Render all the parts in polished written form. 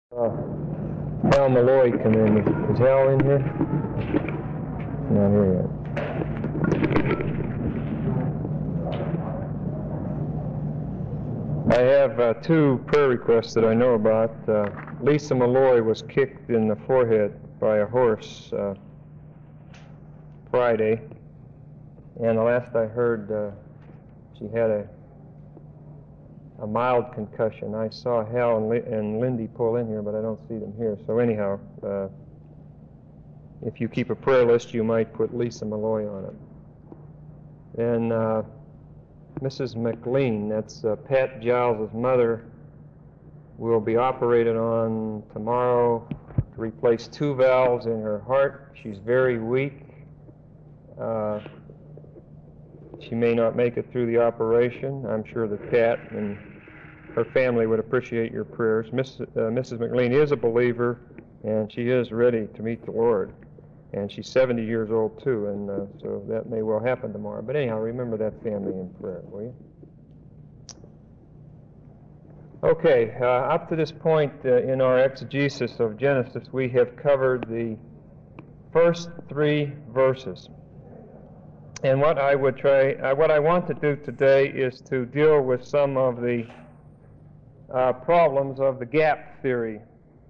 Hal Malloy come in. Is Hal in here? Not here yet. I have two prayer requests that I know about. Lisa Malloy was kicked in the forehead by a horse Friday, and the last I heard, she had a mild concussion. I saw Hal and Lindy pull in here, but I don't see them here. So anyhow, if you keep a prayer list, you might put Lisa Malloy on it. And Mrs. McLean, that's Pat Giles' mother, will be operated on tomorrow to replace two valves in her heart. She's very weak. She may not make it through the operation. I'm sure that Pat and her family would appreciate your prayers. Mrs. McLean is a believer, and she is ready to meet the Lord. And she's 70 years old, too, and so that may well happen tomorrow. But anyhow, remember that family in prayer, will you? Okay, up to this point in our exegesis of Genesis, we have covered the first three verses. And what I want to do today is to deal with some of the problems of the gap theory.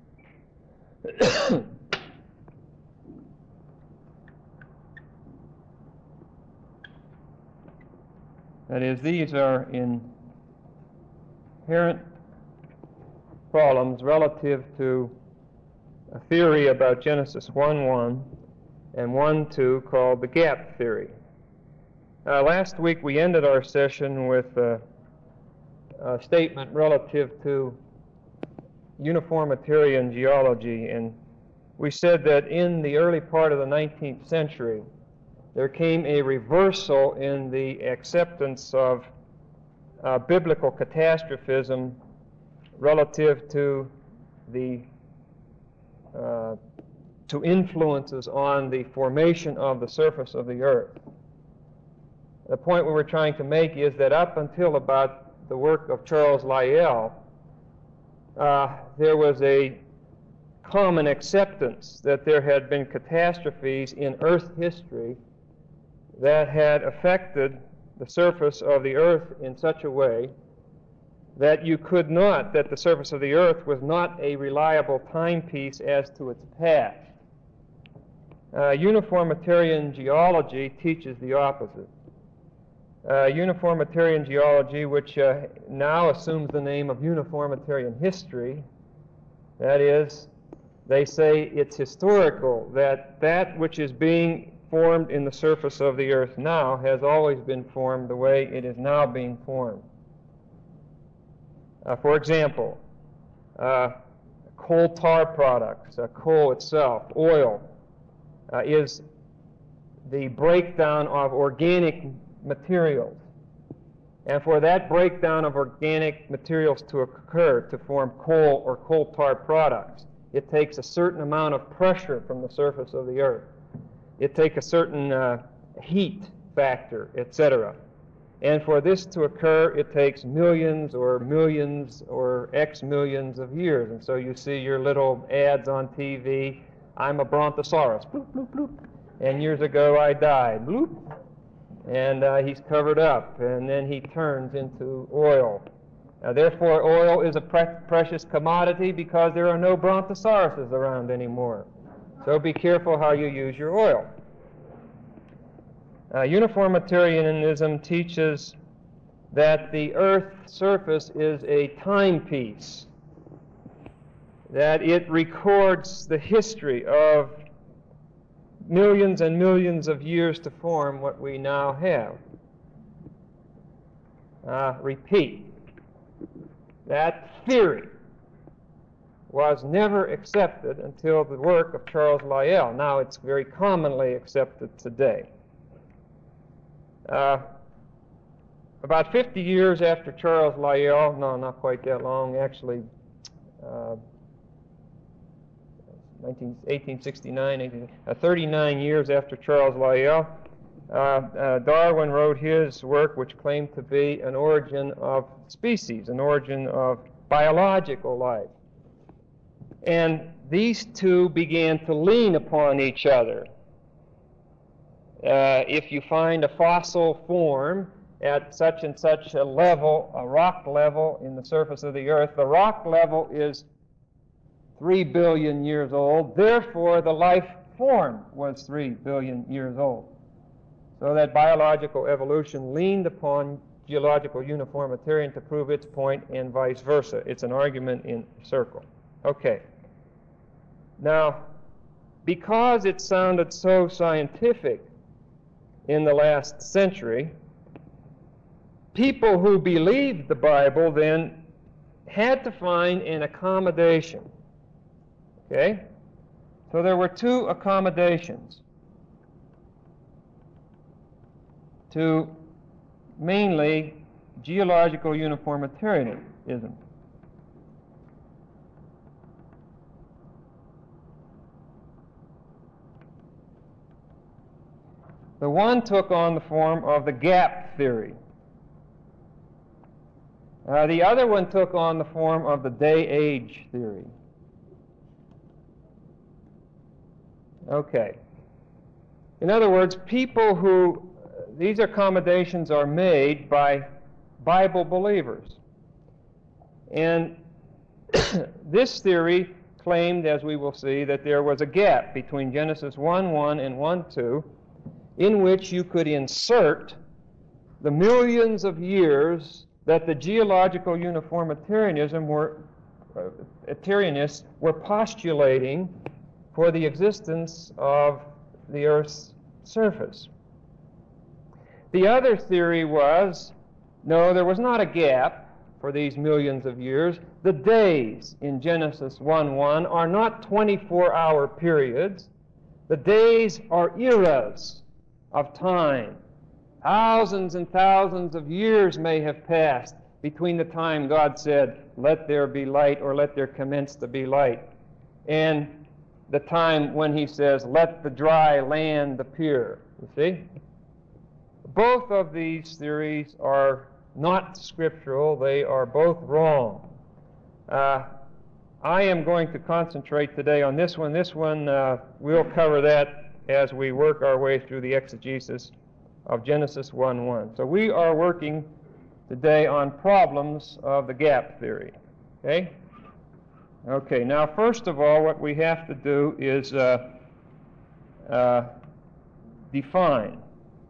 That is, these are inherent problems relative to a theory about Genesis 1:1 and 1:2 called the gap theory. Last week we ended our session with a statement relative to uniformitarian geology, and we said that in the early part of the 19th century there came a reversal in the acceptance of biblical catastrophism relative to the to influences on the formation of the surface of the earth. The point we were trying to make is that up until about the work of Charles Lyell, there was a common acceptance that there had been catastrophes in Earth history that had affected the surface of the earth in such a way that the surface of the earth was not a reliable timepiece as to its past. Uniformitarian geology teaches the opposite. Uniformitarian geology, which now assumes the name of uniformitarian history, that is, they say it's historical, that which is being formed in the surface of the earth now has always been formed the way it is now being formed. For example, coal tar products, coal itself, oil, is the breakdown of organic materials. And for that breakdown of organic materials to occur, to form coal or coal tar products, it takes a certain amount of pressure from the surface of the earth. It takes a certain heat factor, etc. And for this to occur, it takes millions or X millions of years. And so you see your little ads on TV, I'm a brontosaurus, bloop, bloop, bloop. And years ago I died, bloop. And he's covered up, and then he turns into oil. Therefore, oil is a precious commodity because there are no brontosauruses around anymore. So be careful how you use your oil. Uniformitarianism teaches that the Earth's surface is a timepiece, that it records the history of millions and millions of years to form what we now have. Repeat, that theory was never accepted until the work of Charles Lyell. Now it's very commonly accepted today. About 50 years after Charles Lyell, no, not quite that long, actually 1869, 39 years after Charles Lyell, Darwin wrote his work, which claimed to be an origin of species, an origin of biological life. And these two began to lean upon each other. If you find a fossil form at such and such a level, a rock level in the surface of the earth, the rock level is 3 billion years old. Therefore, the life form was 3 billion years old. So that biological evolution leaned upon geological uniformitarian to prove its point, and vice versa. It's an argument in a circle. Okay. Now, because it sounded so scientific in the last century, people who believed the Bible then had to find an accommodation. Okay? So there were two accommodations to mainly geological uniformitarianism. The one took on the form of the gap theory. The other one took on the form of the day-age theory. Okay. In other words, people who, these accommodations are made by Bible believers. And this theory claimed, as we will see, that there was a gap between Genesis 1:1 and 1:2 in which you could insert the millions of years that the geological uniformitarianists were postulating for the existence of the Earth's surface. The other theory was, no, there was not a gap for these millions of years. The days in Genesis 1:1 are not 24-hour periods. The days are eras of time. Thousands and thousands of years may have passed between the time God said, "Let there be light," or "Let there commence to be light," and the time when He says, "Let the dry land appear." You see? Both of these theories are not scriptural. They are both wrong. I am going to concentrate today on this one. This one, we'll cover that as we work our way through the exegesis of Genesis 1:1. So we are working today on problems of the gap theory. Okay? Okay, now first of all, what we have to do is define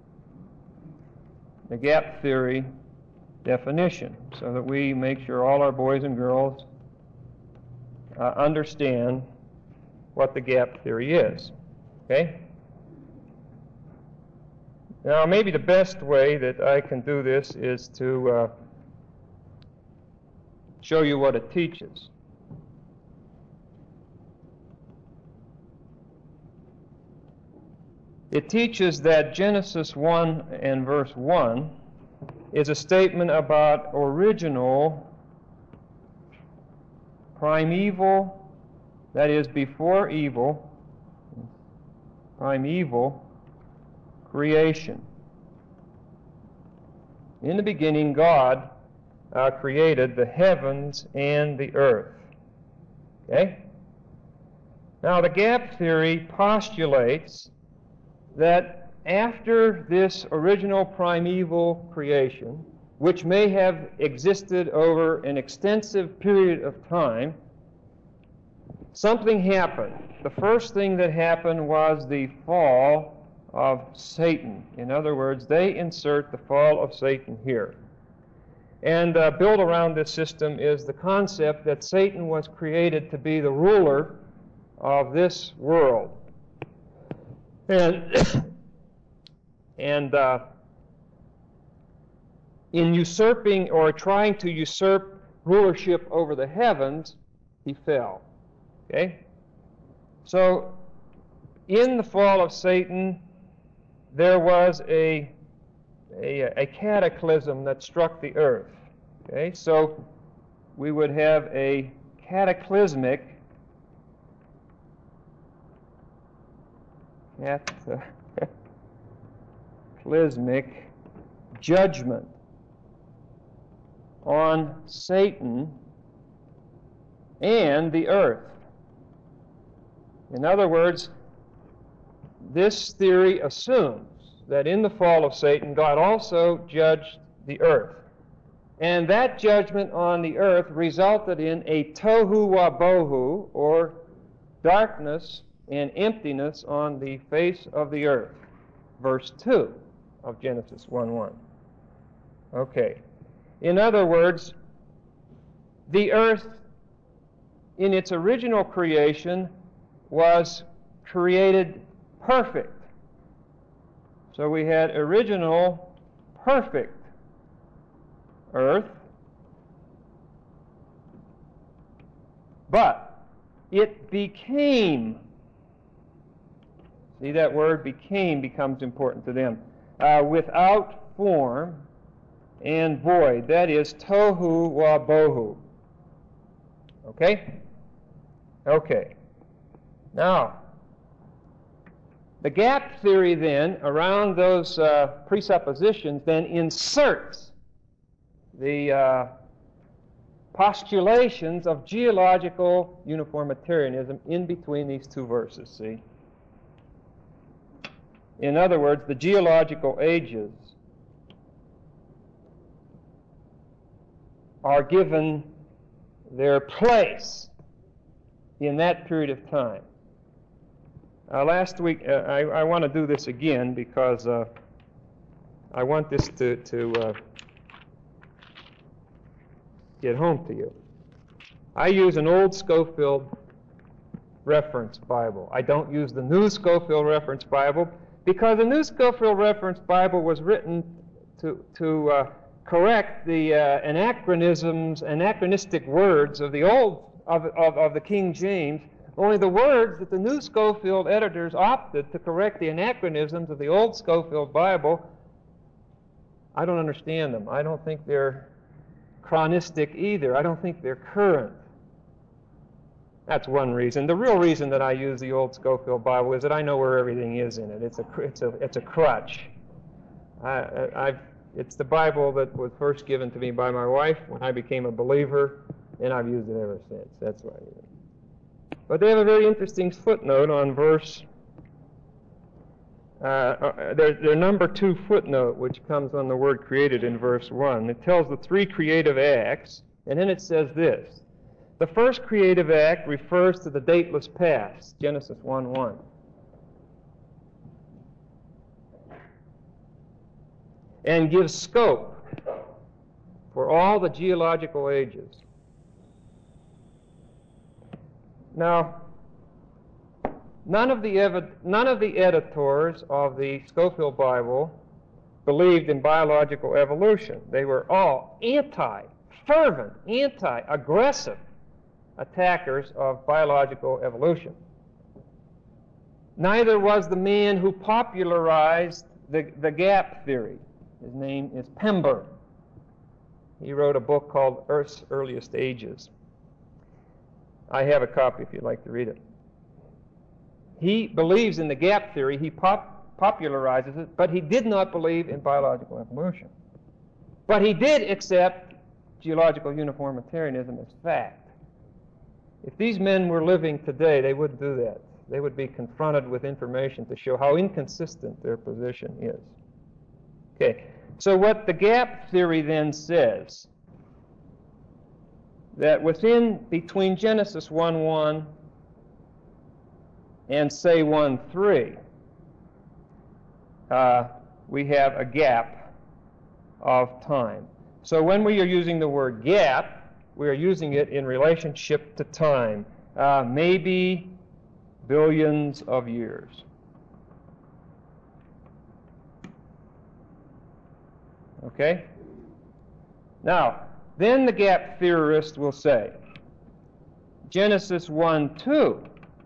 the gap theory definition so that we make sure all our boys and girls understand what the gap theory is. Okay? Now, maybe the best way that I can do this is to show you what it teaches. It teaches that Genesis 1 and verse 1 is a statement about original, primeval, that is, before evil, primeval creation. In the beginning, God created the heavens and the earth. Okay? Now, the gap theory postulates that after this original primeval creation, which may have existed over an extensive period of time, something happened. The first thing that happened was the fall of Satan. In other words, they insert the fall of Satan here. And built around this system is the concept that Satan was created to be the ruler of this world. And in usurping or trying to usurp rulership over the heavens, he fell. Okay? So, in the fall of Satan, there was a cataclysm that struck the earth. Okay? So, we would have a cataclysmic judgment on Satan and the earth. In other words, this theory assumes that in the fall of Satan, God also judged the earth. And that judgment on the earth resulted in a tohu wabohu, or darkness and emptiness on the face of the earth. Verse 2 of Genesis 1:1. Okay. In other words, the earth in its original creation was created perfect. So we had original perfect earth, but it became, see that word became becomes important to them, without form and void. That is tohu wabohu. Okay? Okay. Now, the gap theory then, around those presuppositions, then inserts the postulations of geological uniformitarianism in between these two verses, see? In other words, the geological ages are given their place in that period of time. Last week, I want to do this again because I want this to get home to you. I use an old Scofield Reference Bible. I don't use the New Scofield Reference Bible because the New Scofield Reference Bible was written to correct the anachronistic words of the old of the King James. Only the words that the New Scofield editors opted to correct the anachronisms of the old Scofield Bible, I don't understand them. I don't think they're chronistic either. I don't think they're current. That's one reason. The real reason that I use the old Scofield Bible is that I know where everything is in it. It's a crutch. It's the Bible that was first given to me by my wife when I became a believer, and I've used it ever since. That's why I use it. But they have a very interesting footnote on verse, their number 2 footnote, which comes on the word created in verse 1. It tells the 3 creative acts, and then it says this. The first creative act refers to the dateless past, Genesis 1:1. And gives scope for all the geological ages. Now, none of the editors of the Scofield Bible believed in biological evolution. They were all fervent, aggressive attackers of biological evolution. Neither was the man who popularized the gap theory. His name is Pember. He wrote a book called Earth's Earliest Ages. I have a copy if you'd like to read it. He believes in the gap theory. He popularizes it, but he did not believe in biological evolution. But he did accept geological uniformitarianism as fact. If these men were living today, they wouldn't do that. They would be confronted with information to show how inconsistent their position is. Okay, so what the gap theory then says, that between Genesis 1:1 and say 1:3, we have a gap of time. So when we are using the word gap, we are using it in relationship to time, maybe billions of years. Okay? Now, then the gap theorist will say, Genesis 1:2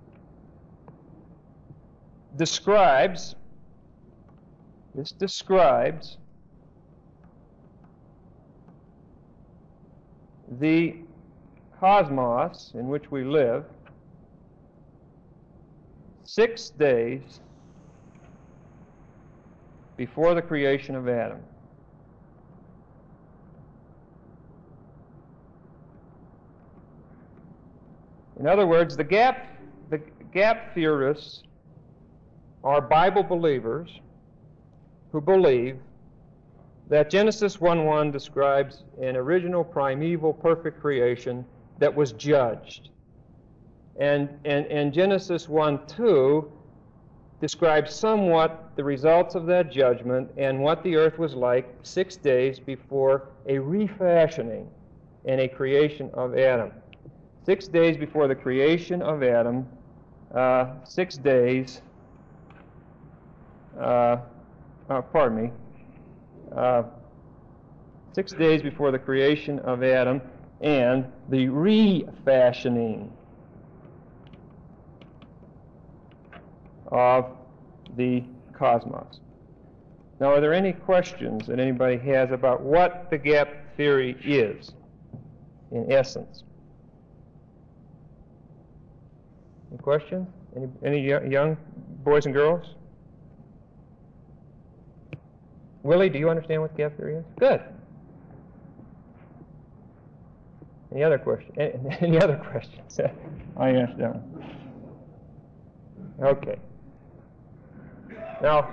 describes the cosmos in which we live 6 days before the creation of Adam. In other words, the gap the gap theorists are Bible believers who believe that Genesis 1:1 describes an original, primeval, perfect creation that was judged. And Genesis 1:2 describes somewhat the results of that judgment and what the earth was like 6 days before a refashioning and a creation of Adam. 6 days before the creation of Adam, 6 days, 6 days before the creation of Adam and the refashioning of the cosmos. Now, are there any questions that anybody has about what the gap theory is, in essence? Any questions? Any young boys and girls? Willie, do you understand what the gap theory is? Good. Any other questions? Any other questions? I asked that one. Okay. Now,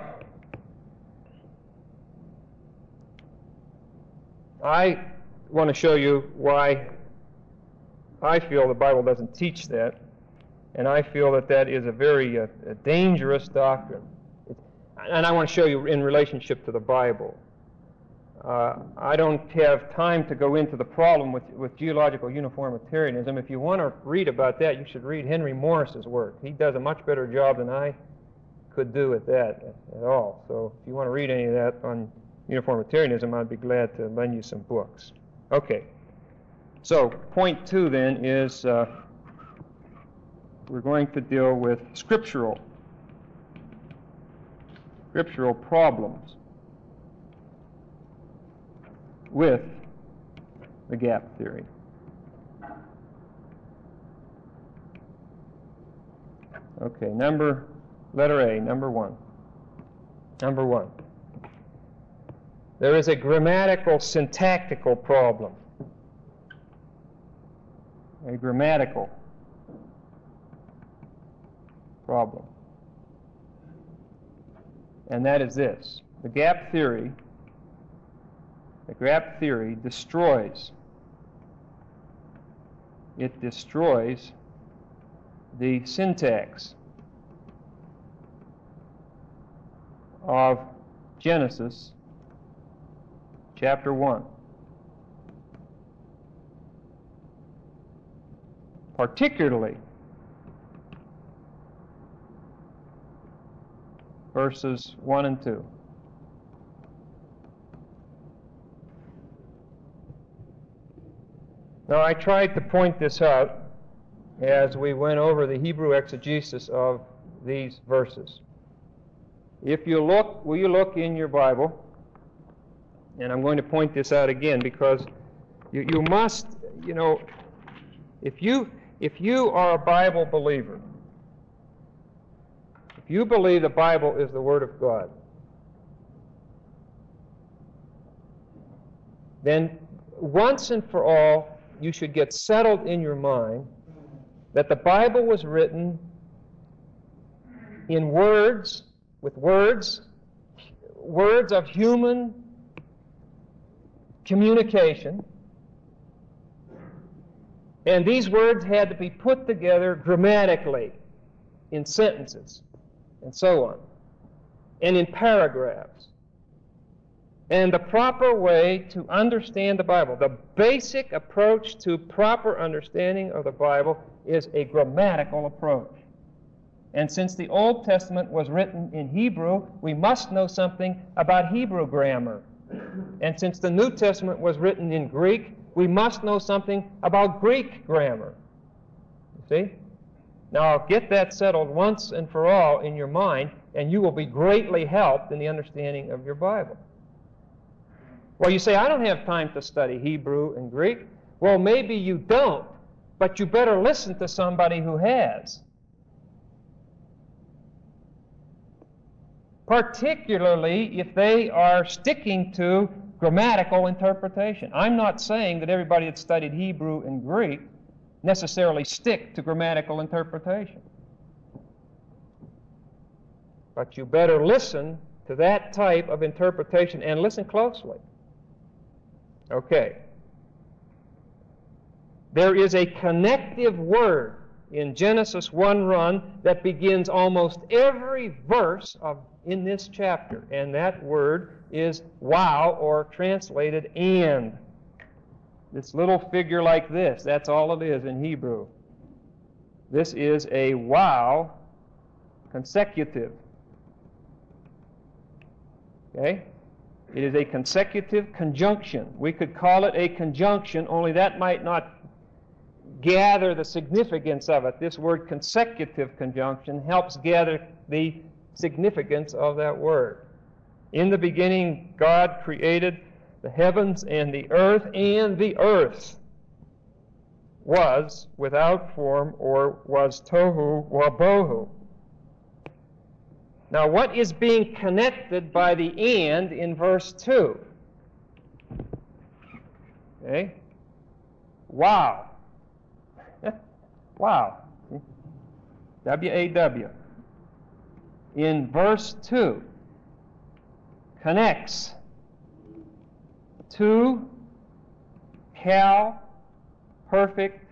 I want to show you why I feel the Bible doesn't teach that, and I feel that that is a very dangerous doctrine. And I want to show you in relationship to the Bible. I don't have time to go into the problem with geological uniformitarianism. If you want to read about that, you should read Henry Morris's work. He does a much better job than I could do at that at all. So if you want to read any of that on uniformitarianism, I'd be glad to lend you some books. Okay. So point 2 then is we're going to deal with scriptural problems with the gap theory. Okay, letter A, number 1. Number 1. There is a grammatical, syntactical problem. A grammatical problem. And that is this. The gap theory destroys. It destroys the syntax of Genesis chapter 1. Particularly verses 1 and 2. Now, I tried to point this out as we went over the Hebrew exegesis of these verses. If you look, will you look in your Bible? And I'm going to point this out again because you must, if you are a Bible believer, if you believe the Bible is the Word of God, then once and for all, you should get settled in your mind that the Bible was written in words of human communication, and these words had to be put together grammatically in sentences and so on, and in paragraphs. And the proper way to understand the Bible, the basic approach to proper understanding of the Bible is a grammatical approach. And since the Old Testament was written in Hebrew, we must know something about Hebrew grammar. And since the New Testament was written in Greek, we must know something about Greek grammar. You see? Now, get that settled once and for all in your mind, and you will be greatly helped in the understanding of your Bible. Well, you say, I don't have time to study Hebrew and Greek. Well, maybe you don't, but you better listen to somebody who has. Particularly if they are sticking to grammatical interpretation. I'm not saying that everybody that studied Hebrew and Greek necessarily stick to grammatical interpretation. But you better listen to that type of interpretation and listen closely. Okay. There is a connective word in Genesis 1:1 that begins almost every verse in this chapter, and that word is wow, or translated and. This little figure like this, that's all it is in Hebrew. This is a wow consecutive. Okay? It is a consecutive conjunction. We could call it a conjunction, only that might not gather the significance of it. This word consecutive conjunction helps gather the significance of that word. In the beginning, God created the heavens and the earth was without form, or was tohu wabohu. Now, what is being connected by the and in verse 2? Okay? Wow. Wow. W-A-W. In verse 2, connects two perfect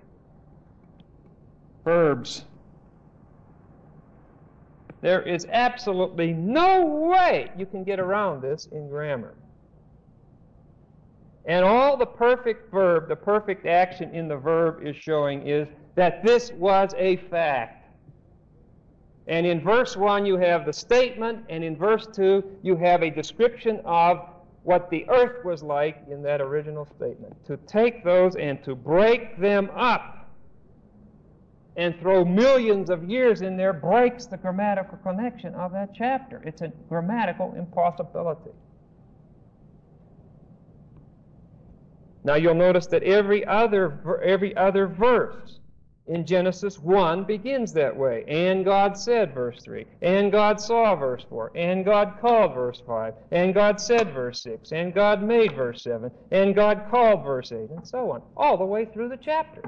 verbs. There is absolutely no way you can get around this in grammar. And all the perfect verb, the perfect action in the verb is showing is that this was a fact. And in verse 1 you have the statement, and in verse 2 you have a description of what the earth was like in that original statement. To take those and to break them up and throw millions of years in there breaks the grammatical connection of that chapter. It's a grammatical impossibility. Now you'll notice that every other verse in Genesis 1 begins that way. And God said, verse 3. And God saw, verse 4. And God called, verse 5. And God said, verse 6. And God made, verse 7. And God called, verse 8. And so on, all the way through the chapter.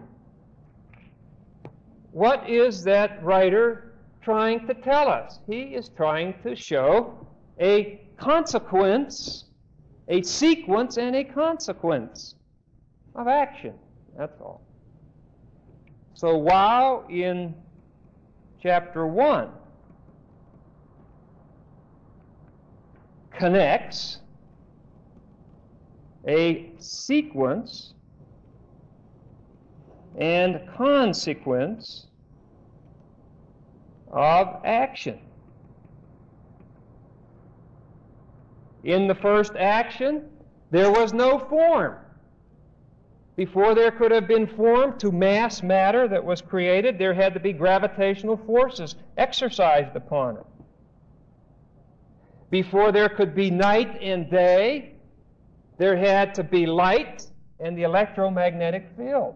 What is that writer trying to tell us? He is trying to show a consequence, a sequence and a consequence of action. That's all. So while in chapter 1 connects a sequence and consequence of action. In the first action, there was no form. Before there could have been form to mass matter that was created, there had to be gravitational forces exercised upon it. Before there could be night and day, there had to be light and the electromagnetic field.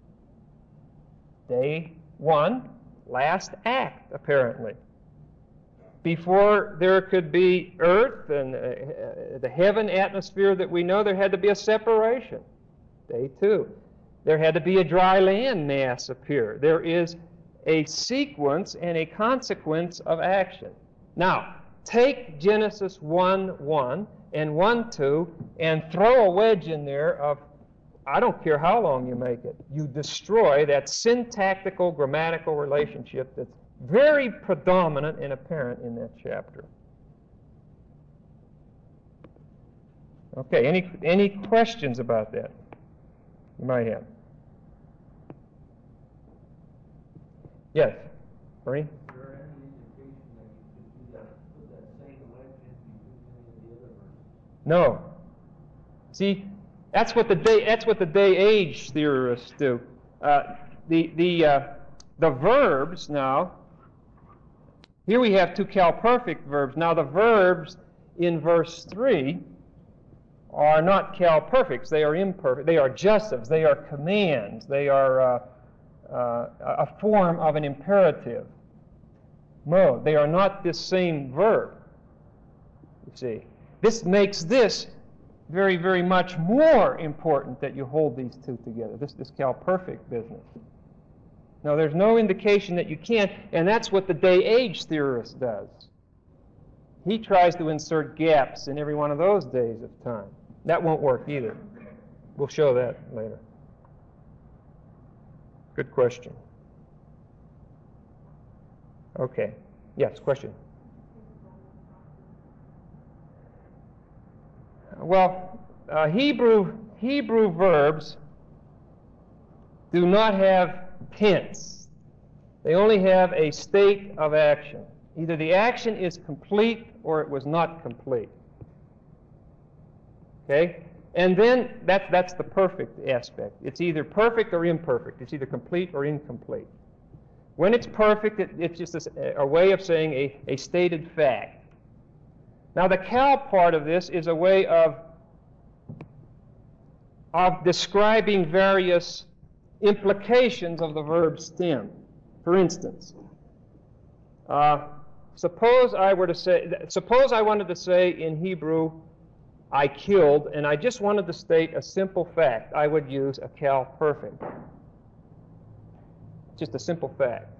Day 1, last act, apparently. Before there could be earth and the heaven atmosphere that we know, there had to be a separation. Day 2. There had to be a dry land mass appear. There is a sequence and a consequence of action. Now, take Genesis 1:1 and 1:2 and throw a wedge in there of, I don't care how long you make it, you destroy that syntactical grammatical relationship that's very predominant and apparent in that chapter. Okay, any questions about that you might have? Yes, Bernie? Is there any indication that you could put that same wedge in between any of the other verses? No. See, that's what the day-age theorists do. The verbs now. Here we have two cal-perfect verbs. Now the verbs in verse 3 are not cal-perfects. They are imperfect. They are jussives. They are commands. They are a form of an imperative mode. They are not this same verb. You see, this makes this very, very much more important that you hold these two together. This cal-perfect business. Now, there's no indication that you can't, and that's what the day-age theorist does. He tries to insert gaps in every one of those days of time. That won't work either. We'll show that later. Good question. Okay. Yes, question. Well, Hebrew verbs do not have tense. They only have a state of action. Either the action is complete or it was not complete. Okay? And then that's the perfect aspect. It's either perfect or imperfect. It's either complete or incomplete. When it's perfect, it's just a way of saying a stated fact. Now, the cal part of this is a way of describing various implications of the verb stem. For instance, suppose I wanted to say in Hebrew, I killed, and I just wanted to state a simple fact. I would use a cal perfect. Just a simple fact.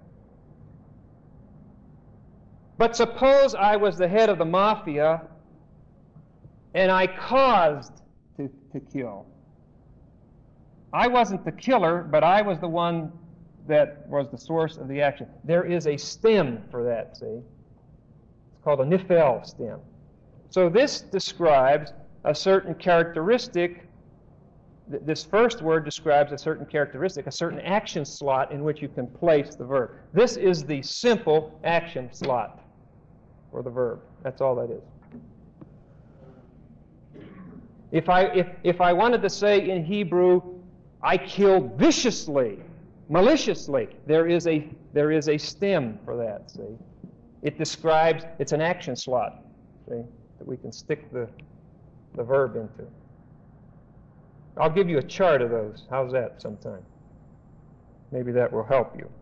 But suppose I was the head of the mafia and I caused to kill. I wasn't the killer, but I was the one that was the source of the action. There is a stem for that, see? It's called a nifel stem. So this describes a certain characteristic. This first word describes a certain characteristic, a certain action slot in which you can place the verb. This is the simple action slot for the verb. That's all that is. If I wanted to say in Hebrew, I killed viciously, maliciously, there is a stem for that, see? It describes, it's an action slot, see, that we can stick the verb into. I'll give you a chart of those. How's that sometime? Maybe that will help you.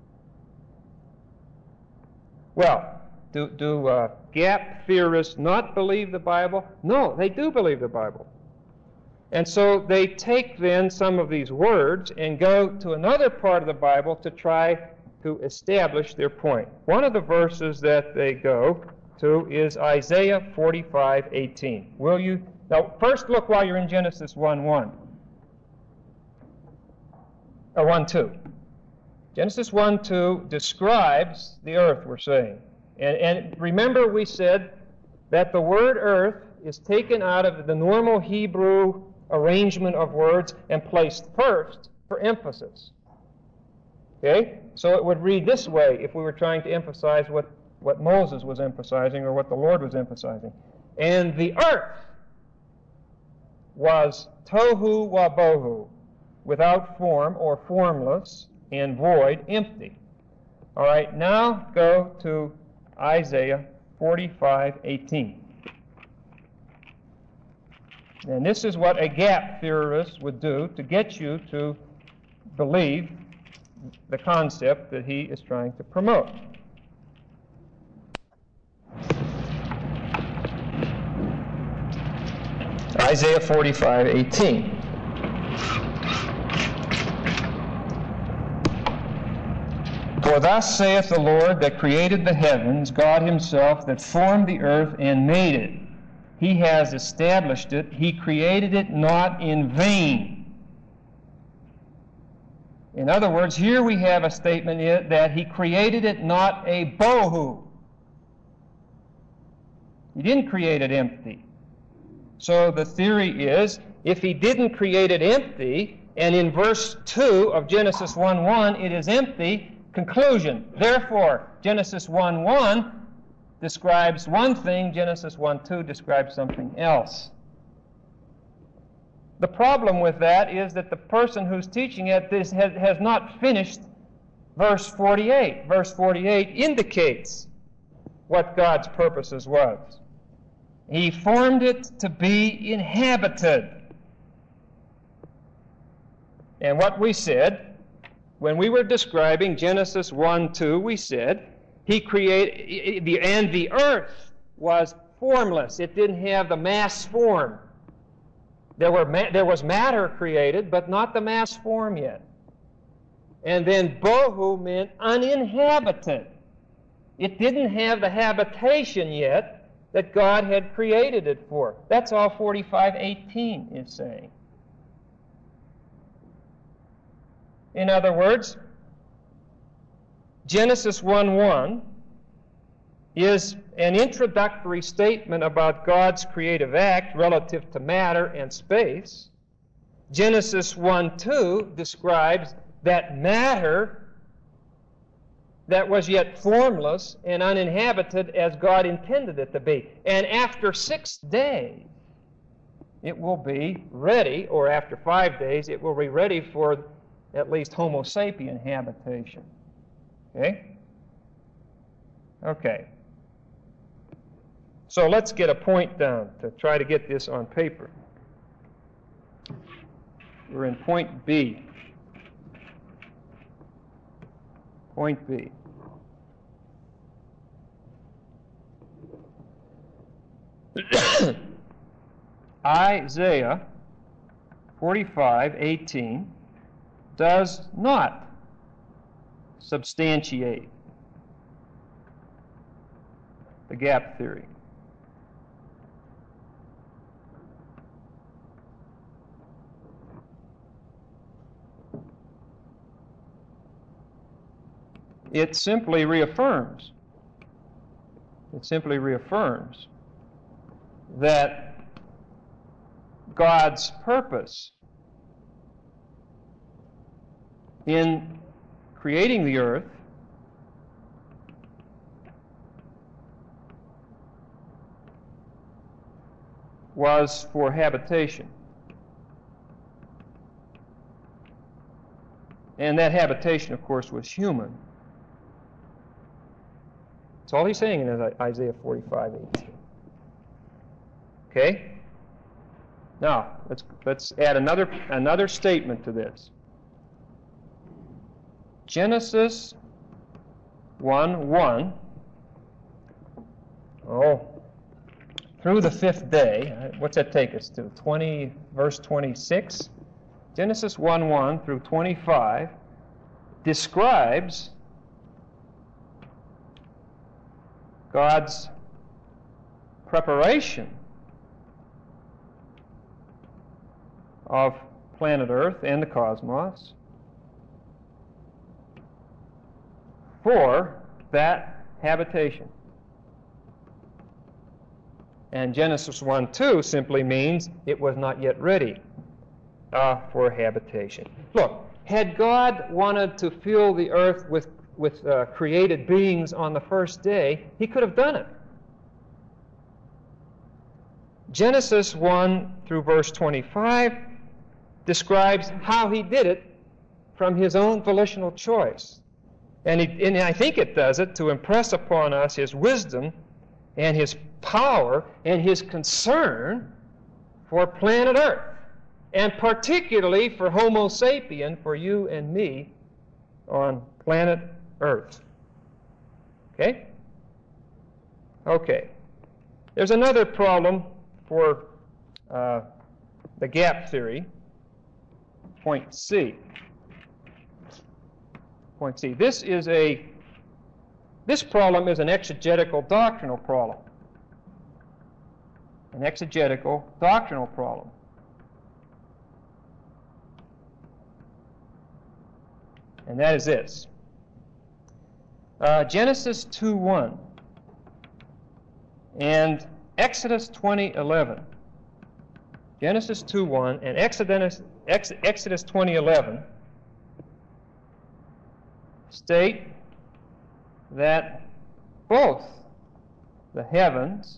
Well, do gap theorists not believe the Bible? No, they do believe the Bible. And so they take then some of these words and go to another part of the Bible to try to establish their point. One of the verses that they go to is Isaiah 45:18. Will you? Now, first look while you're in Genesis 1:1. Or 1:2. Genesis 1:2 describes the earth, we're saying. And remember we said that the word earth is taken out of the normal Hebrew arrangement of words and placed first for emphasis. Okay? So it would read this way if we were trying to emphasize what Moses was emphasizing or what the Lord was emphasizing. And the earth was tohu wabohu, without form or formless, and void, empty. All right, now go to Isaiah 45:18. And this is what a gap theorist would do to get you to believe the concept that he is trying to promote. Isaiah 45:18. For thus saith the Lord that created the heavens, God himself that formed the earth and made it. He has established it. He created it not in vain. In other words, here we have a statement that he created it not a bohu. He didn't create it empty. So the theory is, if he didn't create it empty, and in verse 2 of Genesis 1:1 it is empty, conclusion. Therefore, Genesis 1:1 describes one thing, Genesis 1:2 describes something else. The problem with that is that the person who's teaching it has not finished verse 48. Verse 48 indicates what God's purposes was. He formed it to be inhabited. And what we said, when we were describing Genesis 1:2, we said, he created, and the earth was formless. It didn't have the mass form. There was matter created, but not the mass form yet. And then bohu meant uninhabited. It didn't have the habitation yet, that God had created it for. That's all 45:18 is saying. In other words, Genesis 1:1 is an introductory statement about God's creative act relative to matter and space. Genesis 1:2 describes that matter that was yet formless and uninhabited as God intended it to be. And after 6 days, it will be ready, or after 5 days, it will be ready for at least Homo sapien habitation. Okay? Okay. So let's get a point down to try to get this on paper. We're in point B. Point B. Isaiah 45:18 does not substantiate the gap theory. It simply reaffirms that God's purpose in creating the earth was for habitation. And that habitation, of course, was human. That's all he's saying in Isaiah 45:18. Okay? Now, let's add another statement to this. Genesis 1:1. Through the 5th day. What's that take us to? Verse 26. Genesis 1:1 through 25 describes God's preparation of planet Earth and the cosmos for that habitation. And Genesis 1:2 simply means it was not yet ready for habitation. Look, had God wanted to fill the earth with created beings on the first day, he could have done it. Genesis 1 through verse 25 describes how he did it from his own volitional choice. And I think it does it to impress upon us his wisdom and his power and his concern for planet Earth, and particularly for Homo sapien, for you and me on planet Earth. Okay? Okay. There's another problem for the gap theory. Point C. Point C. This problem is an exegetical doctrinal problem. An exegetical doctrinal problem. And that is this. Genesis 2:1 and Exodus 20:11. Genesis 2:1 and Exodus 20:11 state that both the heavens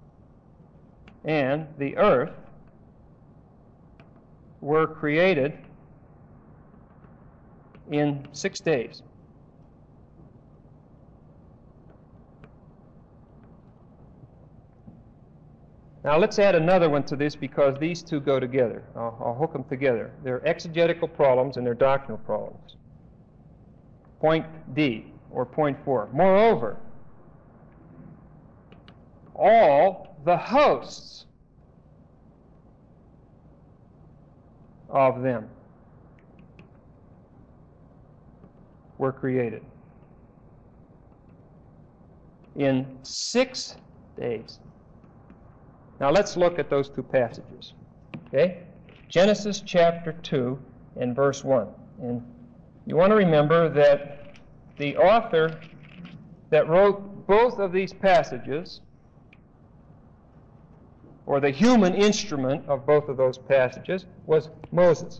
and the earth were created in 6 days. Now let's add another one to this because these two go together. I'll hook them together. They're exegetical problems and they're doctrinal problems. Point D, or point 4. Moreover, all the hosts of them were created in 6 days. Now let's look at those two passages. Okay? Genesis chapter 2 and verse 1. And you want to remember that the author that wrote both of these passages, or the human instrument of both of those passages, was Moses.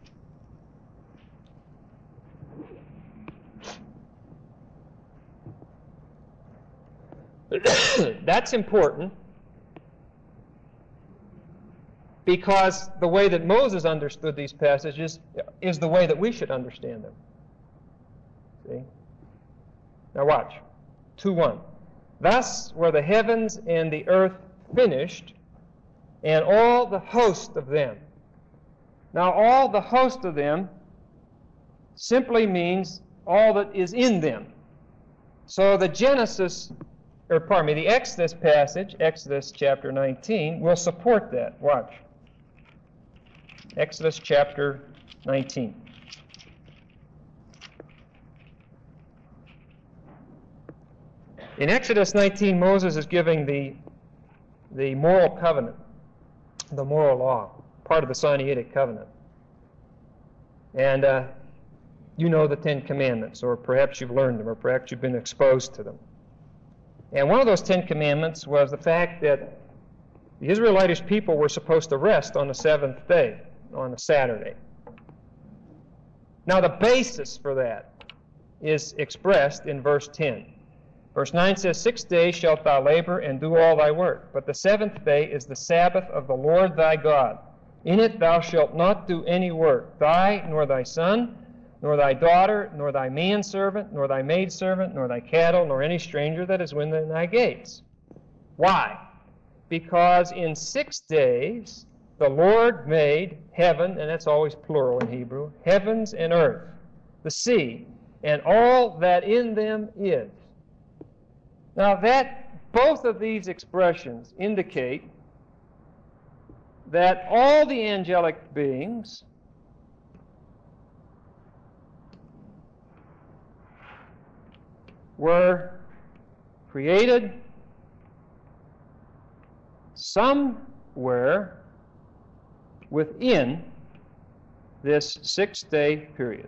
That's important because the way that Moses understood these passages is the way that we should understand them. See? Now watch. 2:1. Thus were the heavens and the earth finished, and all the host of them. Now all the host of them simply means all that is in them. So the the Exodus passage, Exodus chapter 19, will support that. Watch. Exodus chapter 19. In Exodus 19, Moses is giving the moral covenant, the moral law, part of the Sinaitic covenant. And you know the Ten Commandments, or perhaps you've learned them, or perhaps you've been exposed to them. And one of those Ten Commandments was the fact that the Israelitish people were supposed to rest on the seventh day, on a Saturday. Now the basis for that is expressed in verse 10. Verse 9 says, 6 days shalt thou labor and do all thy work, but the seventh day is the Sabbath of the Lord thy God. In it thou shalt not do any work, thy, nor thy son, nor thy daughter, nor thy manservant, nor thy maidservant, nor thy cattle, nor any stranger that is within thy gates. Why? Because in 6 days the Lord made heaven, and that's always plural in Hebrew, heavens and earth, the sea, and all that in them is. Now both of these expressions indicate that all the angelic beings were created somewhere within this 6-day period.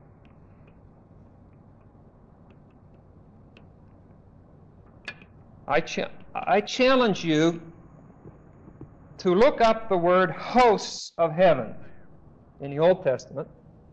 I challenge you to look up the word hosts of heaven in the Old Testament,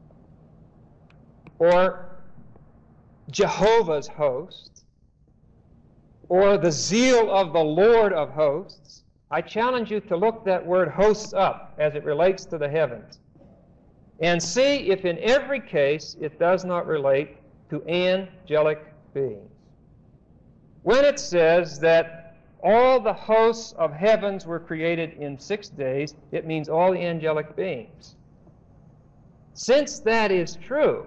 or Jehovah's host, or the zeal of the Lord of hosts. I challenge you to look that word hosts up as it relates to the heavens and see if in every case it does not relate to angelic beings. When it says that all the hosts of heavens were created in 6 days, it means all the angelic beings. Since that is true,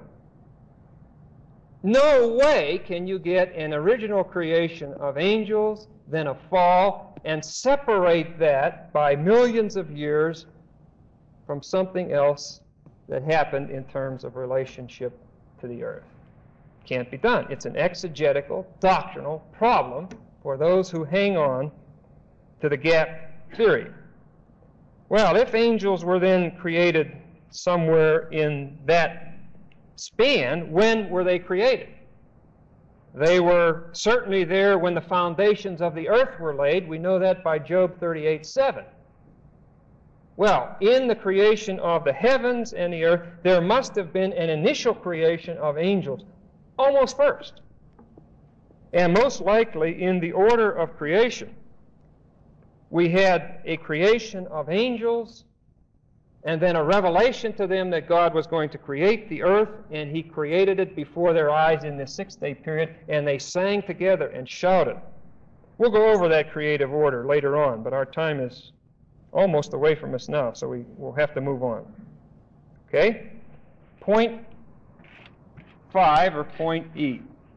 no way can you get an original creation of angels, then a fall, and separate that by millions of years from something else that happened in terms of relationship to the earth. Can't be done. It's an exegetical, doctrinal problem for those who hang on to the gap theory. Well, if angels were then created somewhere in that span, when were they created? They were certainly there when the foundations of the earth were laid. We know that by Job 38:7. Well, in the creation of the heavens and the earth, there must have been an initial creation of angels, almost first. And most likely in the order of creation, we had a creation of angels, and then a revelation to them that God was going to create the earth, and He created it before their eyes in this 6-day period, and they sang together and shouted. We'll go over that creative order later on, but our time is almost away from us now, so we'll have to move on. Okay? Point 5, or point E.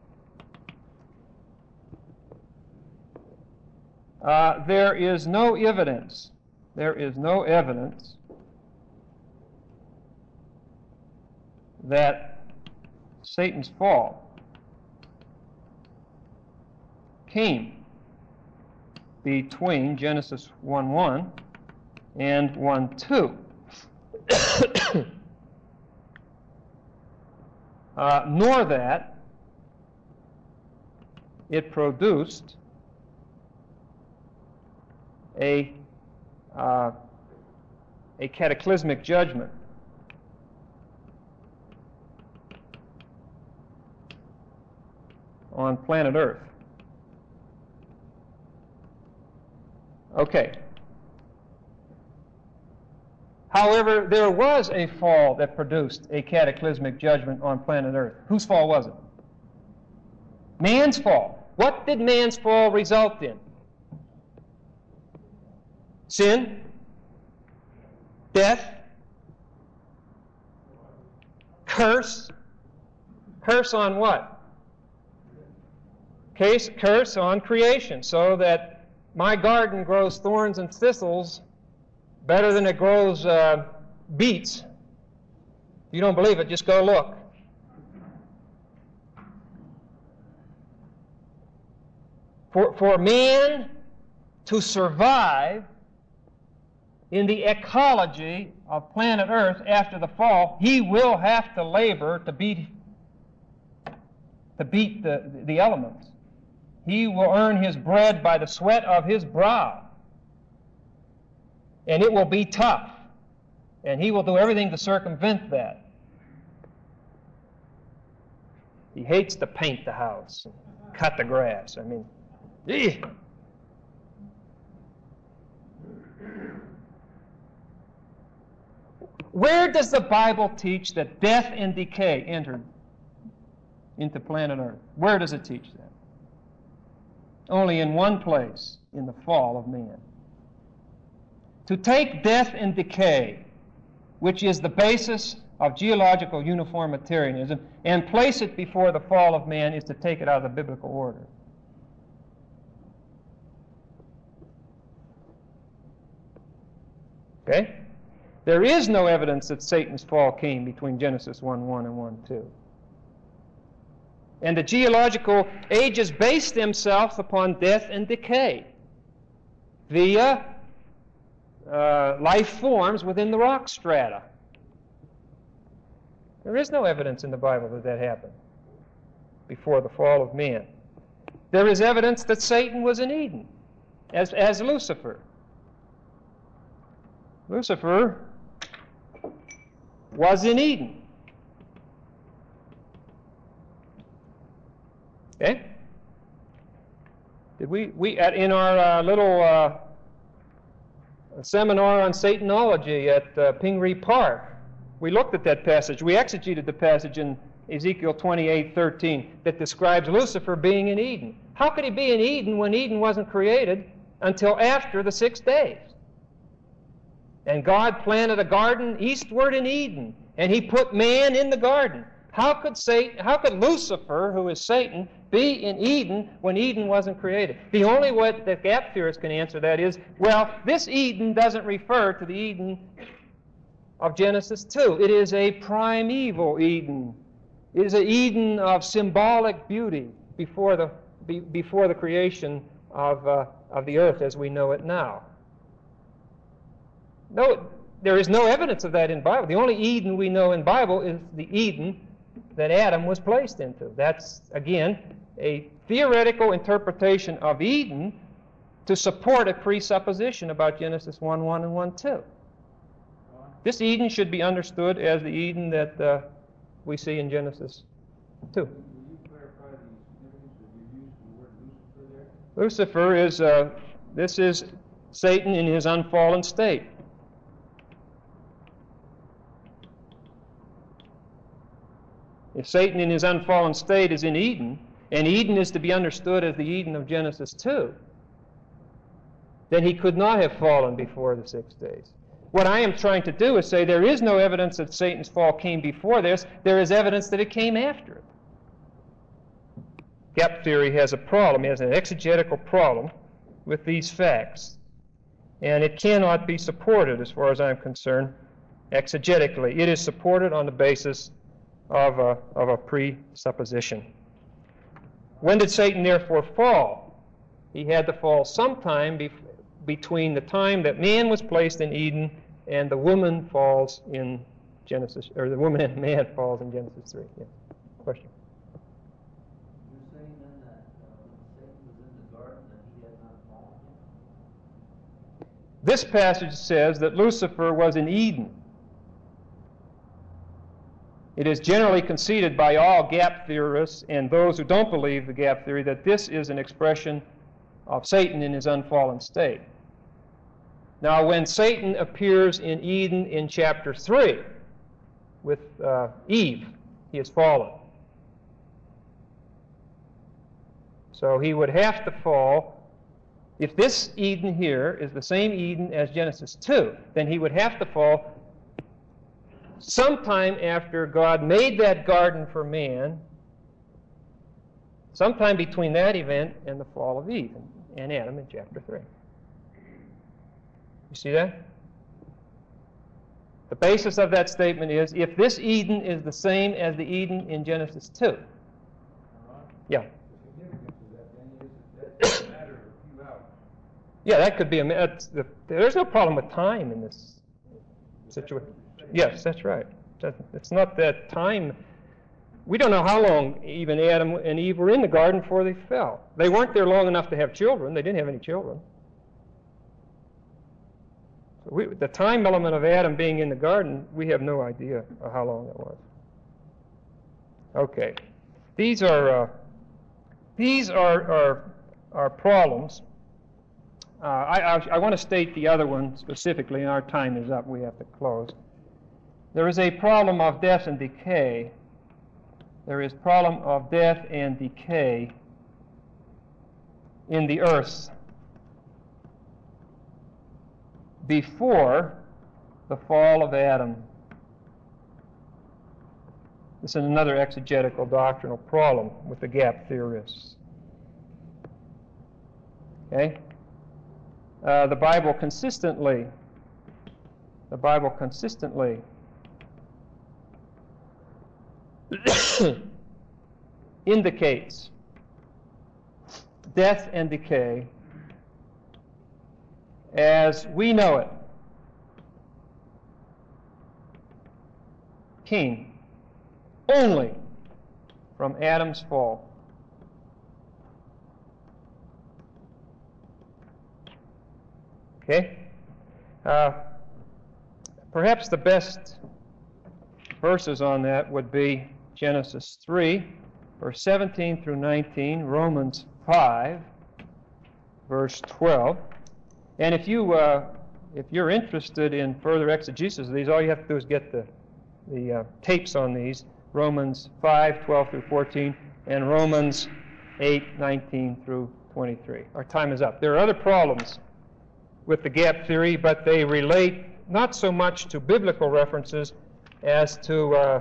There is no evidence that Satan's fall came between Genesis 1:1 and 1:2. Nor that it produced a cataclysmic judgment. On planet Earth. Okay. However, there was a fall that produced a cataclysmic judgment on planet Earth. Whose fall was it? Man's fall. What did man's fall result in? Sin? Death? Curse? Curse on what? Curse on creation, so that my garden grows thorns and thistles better than it grows beets. If you don't believe it, just go look. For man to survive in the ecology of planet Earth after the fall, he will have to labor to beat the elements. He will earn his bread by the sweat of his brow. And it will be tough. And he will do everything to circumvent that. He hates to paint the house and cut the grass. I mean, where does the Bible teach that death and decay entered into planet Earth? Where does it teach that? Only in one place, in the fall of man. To take death and decay, which is the basis of geological uniformitarianism, and place it before the fall of man is to take it out of the biblical order. Okay? There is no evidence that Satan's fall came between Genesis 1:1 and 1:2. And the geological ages base themselves upon death and decay via life forms within the rock strata. There is no evidence in the Bible that that happened before the fall of man. There is evidence that Satan was in Eden as Lucifer. Lucifer was in Eden. Okay? Did we in our little seminar on Satanology at Pingree Park, we looked at that passage. We exegeted the passage in Ezekiel 28:13 that describes Lucifer being in Eden. How could he be in Eden when Eden wasn't created until after the 6 days? And God planted a garden eastward in Eden, and he put man in the garden. How could Lucifer, who is Satan, be in Eden when Eden wasn't created? The only way that gap theorists can answer that is, well, this Eden doesn't refer to the Eden of Genesis 2. It is a primeval Eden. It is an Eden of symbolic beauty before the creation of the earth as we know it now. No, there is no evidence of that in the Bible. The only Eden we know in the Bible is the Eden that Adam was placed into. That's, again, a theoretical interpretation of Eden to support a presupposition about Genesis 1:1 and 1:2. This Eden should be understood as the Eden that we see in Genesis 2. Will you clarify the significance of your use of the word Lucifer there? Lucifer this is Satan in his unfallen state. If Satan in his unfallen state is in Eden, and Eden is to be understood as the Eden of Genesis 2, then he could not have fallen before the 6 days. What I am trying to do is say there is no evidence that Satan's fall came before this. There is evidence that it came after it. Gap theory has a problem. It has an exegetical problem with these facts. And it cannot be supported, as far as I'm concerned, exegetically. It is supported on the basis of a presupposition. When did Satan therefore fall? he had to fall sometime between the time that man was placed in Eden and the woman falls in Genesis, or the woman and man falls in Genesis 3. Yeah. Question? You're saying then that when Satan was in the garden that he had not fallen yet? This passage says that Lucifer was in Eden. It is generally conceded by all gap theorists and those who don't believe the gap theory that this is an expression of Satan in his unfallen state. Now, when Satan appears in Eden in chapter 3 with Eve, he has fallen. So he would have to fall. If this Eden here is the same Eden as Genesis 2, then he would have to fall sometime after God made that garden for man, sometime between that event and the fall of Eve and Adam in chapter 3. You see that? The basis of that statement is if this Eden is the same as the Eden in Genesis 2. Yeah. Yeah, that could be there's no problem with time in this situation. Yes, that's right. It's not that time. We don't know how long even Adam and Eve were in the garden before they fell. They weren't there long enough to have children. They didn't have any children. So the time element of Adam being in the garden, we have no idea of how long it was. Okay. These are problems. I want to state the other one specifically, and our time is up. We have to close. There is a problem of death and decay. There is problem of death and decay in the earth before the fall of Adam. This is another exegetical doctrinal problem with the gap theorists. Okay? The Bible consistently indicates death and decay as we know it came only from Adam's fall. Okay? Perhaps the best verses on that would be Genesis 3, verse 17 through 19, Romans 5, verse 12. And if you're interested in further exegesis of these, all you have to do is get the tapes on these, Romans 5, 12 through 14, and Romans 8, 19 through 23. Our time is up. There are other problems with the gap theory, but they relate not so much to biblical references as to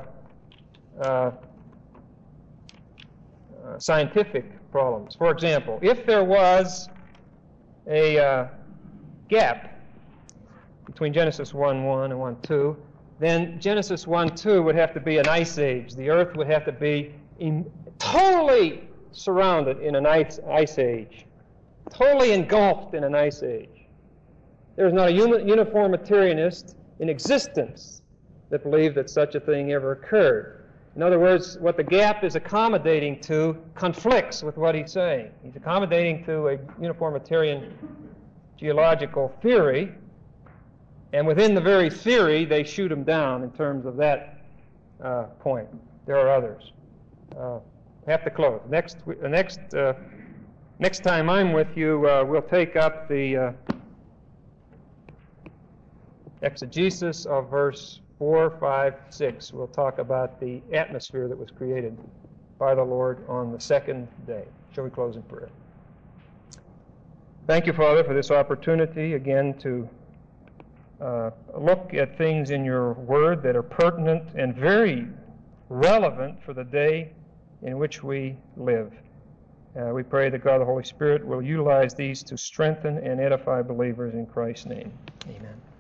scientific problems. For example, if there was a gap between Genesis 1:1 and 1:2, then Genesis 1:2 would have to be an ice age. The earth would have to be totally surrounded in an ice age, totally engulfed in an ice age. There is not a uniformitarianist in existence that believed that such a thing ever occurred. In other words, what the gap is accommodating to conflicts with what he's saying. He's accommodating to a uniformitarian geological theory, and within the very theory, they shoot him down in terms of that point. There are others. Have to close. Next time I'm with you, we'll take up the exegesis of verse 4, 5, 6. We'll talk about the atmosphere that was created by the Lord on the second day. Shall we close in prayer? Thank you, Father, for this opportunity again to look at things in your Word that are pertinent and very relevant for the day in which we live. We pray that God the Holy Spirit will utilize these to strengthen and edify believers in Christ's name. Amen.